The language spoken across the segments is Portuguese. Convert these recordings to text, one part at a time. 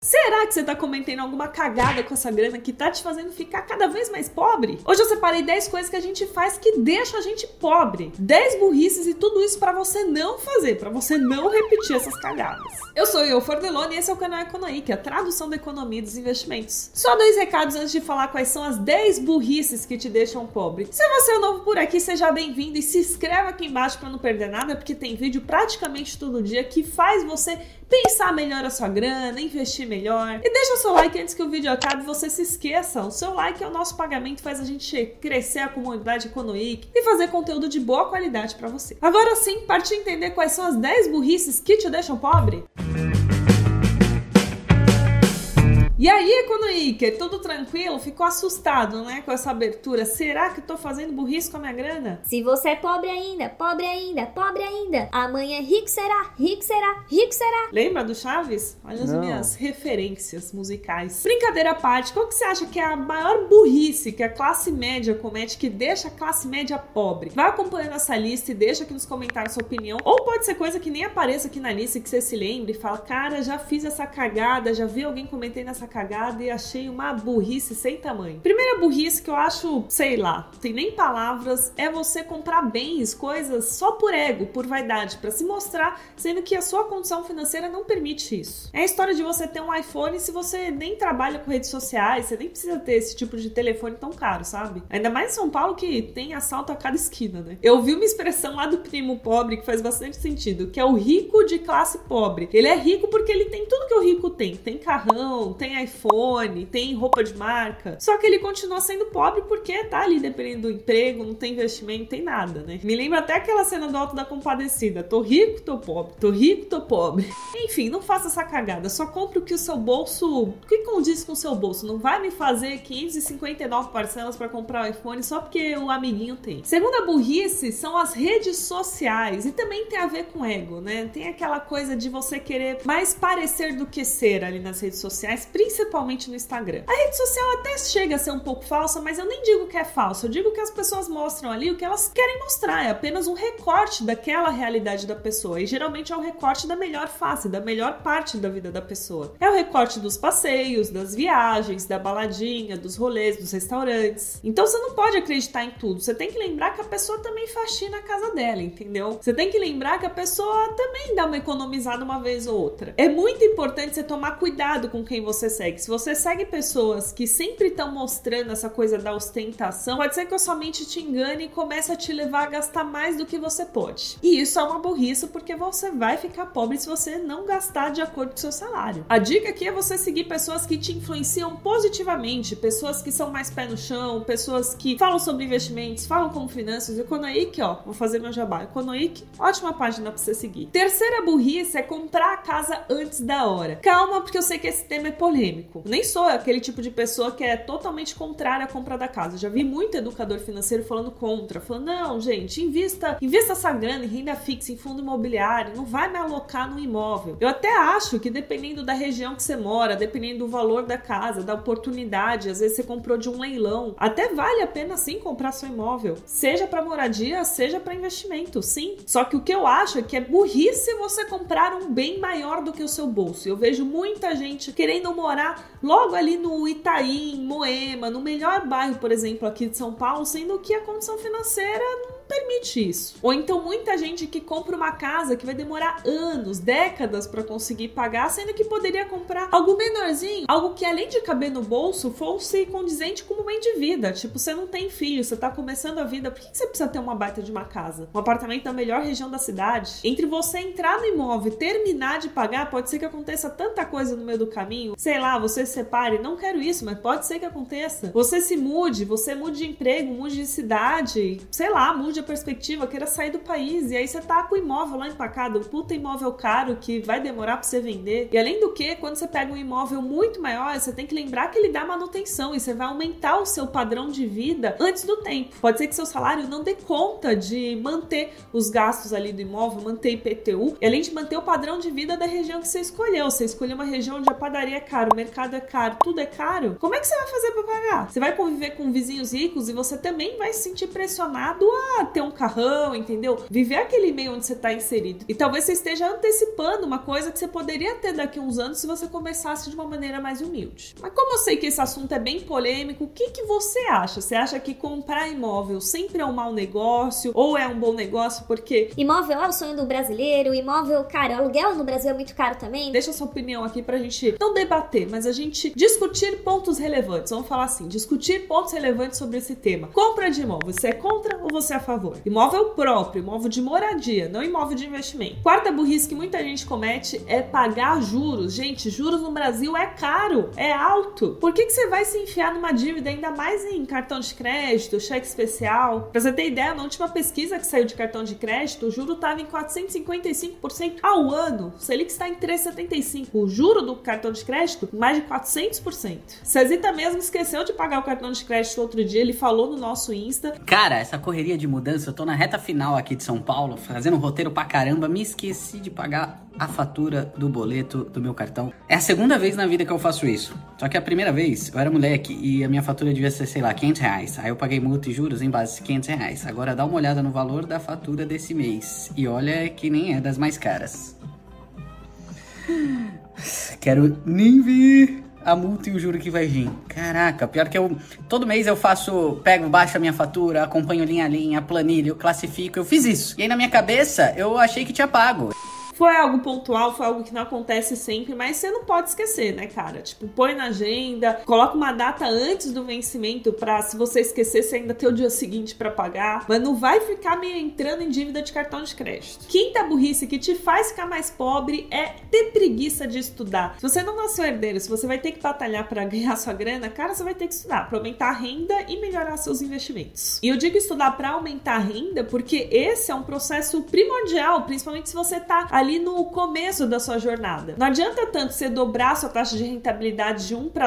Será que você tá cometendo alguma cagada com essa grana que tá te fazendo ficar cada vez mais pobre? Hoje eu separei 10 coisas que a gente faz que deixam a gente pobre. 10 burrices e tudo isso pra você não fazer, pra você não repetir essas cagadas. Eu sou Iô Fordelone e esse é o canal Economy, que é a tradução da economia e dos investimentos. Só 2 recados antes de falar quais são as 10 burrices que te deixam pobre. Se você é novo por aqui, seja bem-vindo e se inscreva aqui embaixo pra não perder nada, porque tem vídeo praticamente todo dia que faz você pensar melhor a sua grana, investir melhor. E deixa o seu like antes que o vídeo acabe e você se esqueça. O seu like é o nosso pagamento, faz a gente crescer a comunidade Economic e fazer conteúdo de boa qualidade pra você. Agora sim, partiu entender quais são as 10 burrices que te deixam pobre? E aí, Economiker, tudo tranquilo? Ficou assustado, né, com essa abertura? Será que eu tô fazendo burrice com a minha grana? Se você é pobre ainda, pobre ainda, pobre ainda, amanhã rico será, rico será, rico será. Lembra do Chaves? Olha as minhas referências musicais. Brincadeira à parte, qual que você acha que é a maior burrice que a classe média comete que deixa a classe média pobre? Vai acompanhando essa lista e deixa aqui nos comentários sua opinião. Ou pode ser coisa que nem apareça aqui na lista e que você se lembre e fala, cara, já fiz essa cagada, já vi alguém comentando essa cagada e achei uma burrice sem tamanho. Primeira burrice que eu acho, sei lá, não tem nem palavras, é você comprar bens, coisas só por ego, por vaidade, pra se mostrar, sendo que a sua condição financeira não permite isso. É a história de você ter um iPhone se você nem trabalha com redes sociais, você nem precisa ter esse tipo de telefone tão caro, sabe? Ainda mais em São Paulo que tem assalto a cada esquina, né? Eu vi uma expressão lá do primo pobre que faz bastante sentido, que é o rico de classe pobre. Ele é rico porque ele tem tudo que o rico tem. Tem carrão, tem iPhone, tem roupa de marca. Só que ele continua sendo pobre porque tá ali dependendo do emprego, não tem investimento, não tem nada, né? Me lembra até aquela cena do Auto da Compadecida. Tô rico, tô pobre. Tô rico, tô pobre. Enfim, não faça essa cagada. Só compre o que o seu bolso... O que condiz com o seu bolso? Não vai me fazer 559 parcelas pra comprar o iPhone só porque o amiguinho tem. Segunda burrice são as redes sociais. E também tem a ver com ego, né? Tem aquela coisa de você querer mais parecer do que ser ali nas redes sociais, principalmente no Instagram. A rede social até chega a ser um pouco falsa, mas eu nem digo que é falsa, eu digo que as pessoas mostram ali o que elas querem mostrar, é apenas um recorte daquela realidade da pessoa, e geralmente é o recorte da melhor face, da melhor parte da vida da pessoa. É o recorte dos passeios, das viagens, da baladinha, dos rolês, dos restaurantes. Então você não pode acreditar em tudo, você tem que lembrar que a pessoa também faxina a casa dela, entendeu? Você tem que lembrar que a pessoa também dá uma economizada uma vez ou outra. É muito importante você tomar cuidado com quem você segue. Se você segue pessoas que sempre estão mostrando essa coisa da ostentação, pode ser que a sua mente te engane e comece a te levar a gastar mais do que você pode. E isso é uma burrice porque você vai ficar pobre se você não gastar de acordo com o seu salário. A dica aqui é você seguir pessoas que te influenciam positivamente, pessoas que são mais pé no chão, pessoas que falam sobre investimentos, falam como finanças. Economic, ó, vou fazer meu jabá. Economic, ótima página pra você seguir. Terceira burrice é comprar a casa antes da hora. Calma, porque eu sei que esse tema é polêmico. Nem sou aquele tipo de pessoa que é totalmente contrária à compra da casa. Já vi muito educador financeiro falando contra, falando, não, gente, invista essa grana em renda fixa, em fundo imobiliário, não vai me alocar no imóvel. Eu até acho que dependendo da região que você mora, dependendo do valor da casa, da oportunidade, às vezes você comprou de um leilão, até vale a pena sim comprar seu imóvel, seja para moradia, seja para investimento, sim. Só que o que eu acho é que é burrice você comprar um bem maior do que o seu bolso. Eu vejo muita gente querendo morar logo ali no Itaim, Moema, no melhor bairro, por exemplo, aqui de São Paulo, sendo que a condição financeira não permite isso. Ou então muita gente que compra uma casa que vai demorar anos, décadas para conseguir pagar, sendo que poderia comprar algo menorzinho, algo que além de caber no bolso, fosse condizente com o momento de vida. Tipo, você não tem filho, você tá começando a vida, por que você precisa ter uma baita de uma casa? Um apartamento na melhor região da cidade? Entre você entrar no imóvel e terminar de pagar, pode ser que aconteça tanta coisa no meio do caminho, sei lá, você se separe, não quero isso, mas pode ser que aconteça. Você se mude, você mude de emprego, mude de cidade, sei lá, mude a perspectiva, queira sair do país, e aí você tá com o imóvel lá empacado, um puta imóvel caro que vai demorar pra você vender. E além do que, quando você pega um imóvel muito maior, você tem que lembrar que ele dá manutenção e você vai aumentar o seu padrão de vida antes do tempo. Pode ser que seu salário não dê conta de manter os gastos ali do imóvel, manter IPTU, e além de manter o padrão de vida da região que você escolheu. Você escolheu uma região onde a padaria é cara, o mercado é caro, tudo é caro. Como é que você vai fazer pra pagar? Você vai conviver com vizinhos ricos e você também vai se sentir pressionado a a ter um carrão, entendeu? Viver aquele meio onde você tá inserido. E talvez você esteja antecipando uma coisa que você poderia ter daqui a uns anos se você começasse de uma maneira mais humilde. Mas como eu sei que esse assunto é bem polêmico, o que você acha? Você acha que comprar imóvel sempre é um mau negócio ou é um bom negócio porque... Imóvel é o sonho do brasileiro, imóvel, cara, aluguel no Brasil é muito caro também. Deixa a sua opinião aqui pra gente não debater, mas a gente discutir pontos relevantes. Vamos falar assim, discutir pontos relevantes sobre esse tema. Compra de imóvel, você é contra ou você é a favor? Imóvel próprio, imóvel de moradia, não imóvel de investimento. Quarta burrice que muita gente comete é pagar juros. Gente, juros no Brasil é caro, é alto. Por que você vai se enfiar numa dívida ainda mais em cartão de crédito, cheque especial? Pra você ter ideia, na última pesquisa que saiu de cartão de crédito, o juro estava em 455% ao ano. O Selic está em 3,75%. O juro do cartão de crédito, mais de 400%. Cezita mesmo esqueceu de pagar o cartão de crédito outro dia, ele falou no nosso Insta. Cara, essa correria de mudança, eu tô na reta final aqui de São Paulo, fazendo um roteiro pra caramba, me esqueci de pagar a fatura do boleto do meu cartão. É a segunda vez na vida que eu faço isso. Só que a primeira vez, eu era moleque e a minha fatura devia ser, sei lá, R$500. Aí eu paguei multa e juros em base de R$500. Agora dá uma olhada no valor da fatura desse mês. E olha que nem é das mais caras. Quero nem ver a multa e o juro que vai vir. Caraca, pior que todo mês eu baixo a minha fatura, acompanho linha a linha, planilha, eu classifico, eu fiz isso. E aí na minha cabeça, eu achei que tinha pago. Foi algo pontual, foi algo que não acontece sempre, mas você não pode esquecer, né, cara? Tipo, põe na agenda, coloca uma data antes do vencimento pra, se você esquecer, você ainda ter o dia seguinte pra pagar. Mas não vai ficar meio entrando em dívida de cartão de crédito. Quinta burrice que te faz ficar mais pobre é ter preguiça de estudar. Se você não nasceu herdeiro, se você vai ter que batalhar pra ganhar sua grana, cara, você vai ter que estudar pra aumentar a renda e melhorar seus investimentos. E eu digo estudar pra aumentar a renda porque esse é um processo primordial, principalmente se você tá ali no começo da sua jornada. Não adianta tanto você dobrar a sua taxa de rentabilidade de 1 para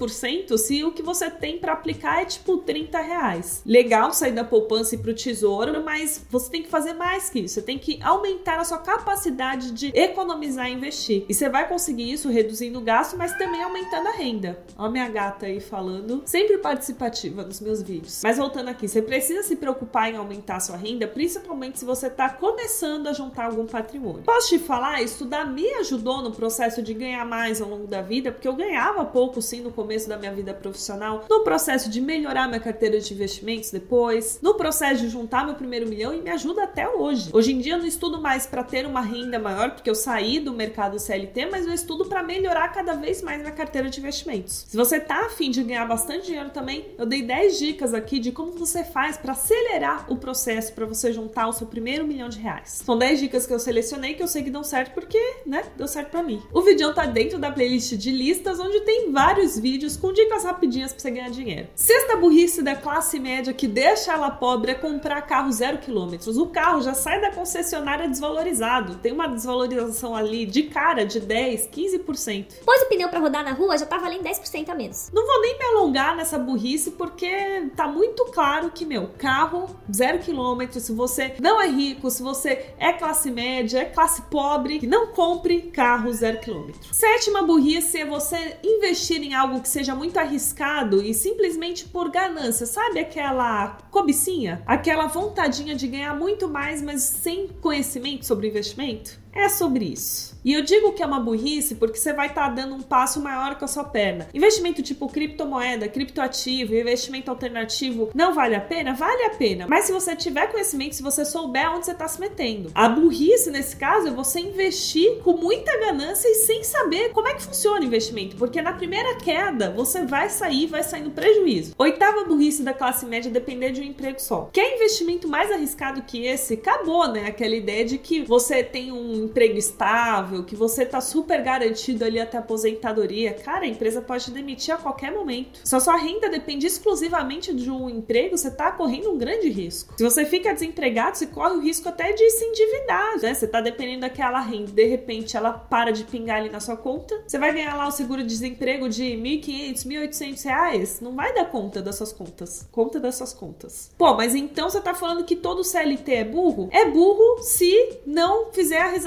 2% se o que você tem para aplicar é tipo R$30. Legal sair da poupança e pro tesouro, mas você tem que fazer mais que isso. Você tem que aumentar a sua capacidade de economizar e investir. E você vai conseguir isso reduzindo o gasto, mas também aumentando a renda. Ó a minha gata aí falando, sempre participativa nos meus vídeos. Mas voltando aqui, você precisa se preocupar em aumentar a sua renda, principalmente se você tá começando a juntar algum patrimônio. Posso te falar, estudar me ajudou no processo de ganhar mais ao longo da vida, porque eu ganhava pouco sim no começo da minha vida profissional, no processo de melhorar minha carteira de investimentos depois, no processo de juntar meu primeiro milhão e me ajuda até hoje. Hoje em dia eu não estudo mais para ter uma renda maior, porque eu saí do mercado CLT, mas eu estudo para melhorar cada vez mais minha carteira de investimentos. Se você tá afim de ganhar bastante dinheiro também, eu dei 10 dicas aqui de como você faz para acelerar o processo para você juntar o seu primeiro R$1 milhão. São 10 dicas que eu selecionei que eu sei que dão certo porque, né, deu certo pra mim. O vídeo tá dentro da playlist de listas, onde tem vários vídeos com dicas rapidinhas pra você ganhar dinheiro. Sexta burrice da classe média que deixa ela pobre é comprar carro 0 km. O carro já sai da concessionária desvalorizado. Tem uma desvalorização ali de cara de 10, 15%. Pôs o pneu pra rodar na rua, já tá valendo 10% a menos. Não vou nem me alongar nessa burrice porque tá muito claro que, carro 0 km, se você não é rico, se você é classe média, é classe pobre, que não compre carro 0 km. Sétima burrice é você investir em algo que seja muito arriscado e simplesmente por ganância. Sabe aquela cobicinha? Aquela vontadinha de ganhar muito mais, mas sem conhecimento sobre investimento? É sobre isso. E eu digo que é uma burrice porque você vai estar dando um passo maior com a sua perna. Investimento tipo criptomoeda, criptoativo, investimento alternativo, não vale a pena? Vale a pena. Mas se você tiver conhecimento, se você souber onde você está se metendo. A burrice, nesse caso, é você investir com muita ganância e sem saber como é que funciona o investimento. Porque na primeira queda, você vai sair no prejuízo. Oitava burrice da classe média é depender de um emprego só. Quer investimento mais arriscado que esse? Acabou, né? Aquela ideia de que você tem um emprego estável, que você tá super garantido ali até a aposentadoria. Cara, a empresa pode te demitir a qualquer momento. Se a sua renda depende exclusivamente de um emprego, você tá correndo um grande risco. Se você fica desempregado, você corre o risco até de se endividar, né? Você tá dependendo daquela renda, de repente ela para de pingar ali na sua conta, você vai ganhar lá o seguro-desemprego de R$1.500, R$1.800, não vai dar conta das suas contas. Conta das suas contas. Pô, mas então você tá falando que todo CLT é burro? É burro se não fizer a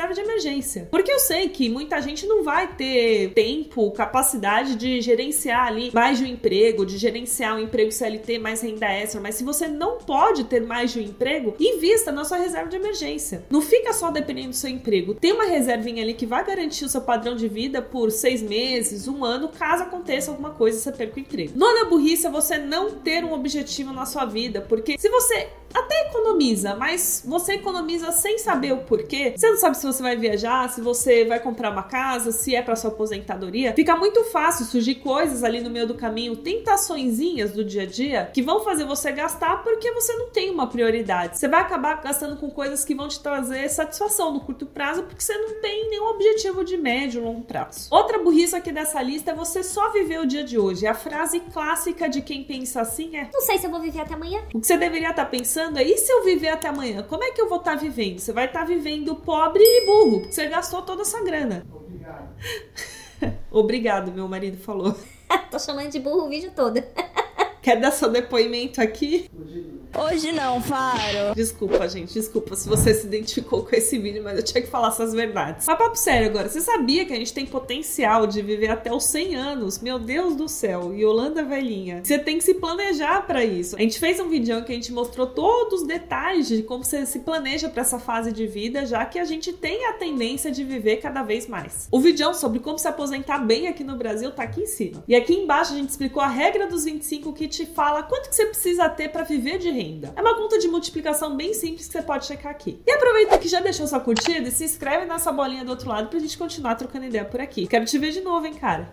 reserva de emergência. Porque eu sei que muita gente não vai ter tempo, capacidade de gerenciar ali mais de um emprego, de gerenciar um emprego CLT mais renda extra, mas se você não pode ter mais de um emprego, invista na sua reserva de emergência. Não fica só dependendo do seu emprego. Tem uma reservinha ali que vai garantir o seu padrão de vida por 6 meses, 1 ano, caso aconteça alguma coisa e você perca o emprego. Nona burrice é você não ter um objetivo na sua vida, porque se você até economiza, mas você economiza sem saber o porquê, você não sabe se você vai viajar, se você vai comprar uma casa, se é para sua aposentadoria, fica muito fácil surgir coisas ali no meio do caminho, tentaçõezinhas do dia a dia, que vão fazer você gastar porque você não tem uma prioridade. Você vai acabar gastando com coisas que vão te trazer satisfação no curto prazo, porque você não tem nenhum objetivo de médio ou longo prazo. Outra burrice aqui dessa lista é você só viver o dia de hoje. A frase clássica de quem pensa assim é: não sei se eu vou viver até amanhã. O que você deveria estar pensando é: e se eu viver até amanhã? Como é que eu vou estar vivendo? Você vai estar vivendo pobre e burro, porque você gastou toda essa grana. Obrigado. Obrigado, meu marido falou. Tô chamando de burro o vídeo todo. Quer dar seu depoimento aqui? Hoje não, Faro. Desculpa, gente, desculpa se você se identificou com esse vídeo, mas eu tinha que falar essas verdades. Mas papo sério agora, você sabia que a gente tem potencial de viver até os 100 anos? Meu Deus do céu, Yolanda velhinha. Você tem que se planejar pra isso. A gente fez um vídeo que a gente mostrou todos os detalhes de como você se planeja pra essa fase de vida, já que a gente tem a tendência de viver cada vez mais. O vídeo sobre como se aposentar bem aqui no Brasil tá aqui em cima. E aqui embaixo a gente explicou a regra dos 25, que te fala quanto que você precisa ter pra viver de renda. É uma conta de multiplicação bem simples que você pode checar aqui. E aproveita que já deixou sua curtida e se inscreve nessa bolinha do outro lado pra gente continuar trocando ideia por aqui. Quero te ver de novo, hein, cara?